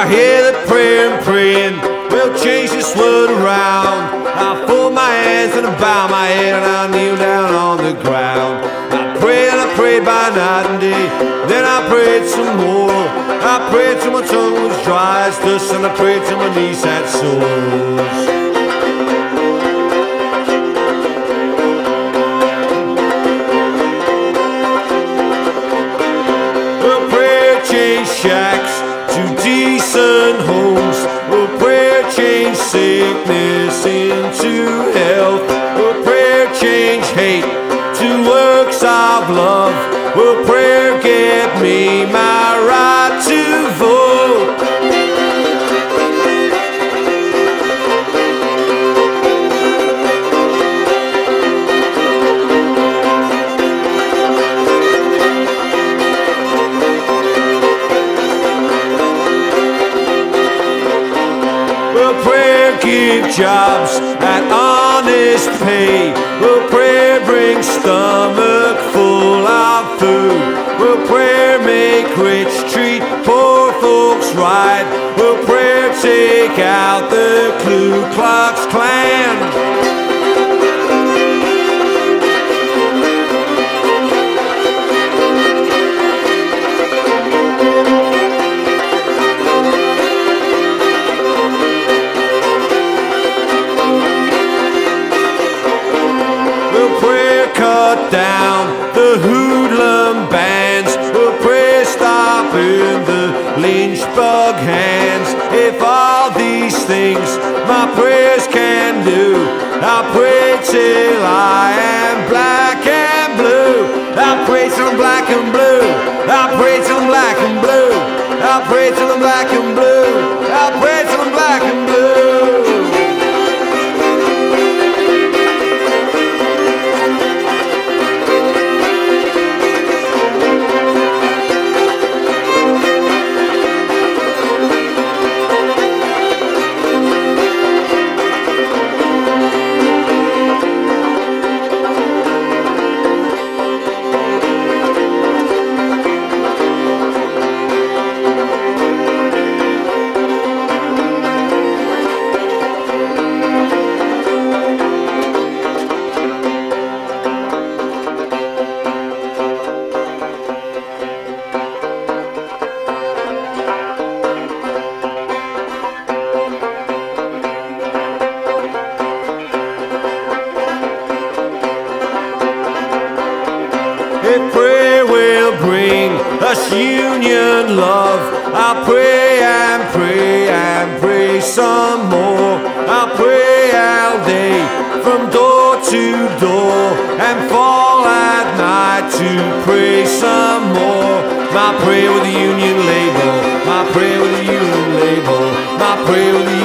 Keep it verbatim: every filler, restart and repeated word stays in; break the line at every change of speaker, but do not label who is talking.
I hear the prayer and praying, we'll change this world around. I fold my hands and I bow my head and I kneel down on the ground. I pray and I prayed by night and day, then I prayed some more. I prayed till my tongue was dry as dust, and I prayed till my knees had sores. Shacks to decent homes. Will prayer change sickness into health? Will prayer change hate to works of love? Will prayer get me my right to vote? Will prayer give jobs at honest pay? Will prayer bring stomach full of food? Will prayer make rich treat poor folks right? Will prayer take out the Ku Klux Klan? Cut down the hoodlum bands? Will prayer stop in the lynchbug hands? If all these things my prayers can do, I'll pray till I am black and blue. I'll pray till I'm black and blue. I'll pray till I'm black and blue. I'll pray till I'm black and blue. I'll pray till I'm black and blue. If prayer will bring us union love, I'll pray and pray and pray some more. I'll pray all day from door to door and fall at night to pray some more. My prayer with the union label, my prayer with the union label, my prayer with the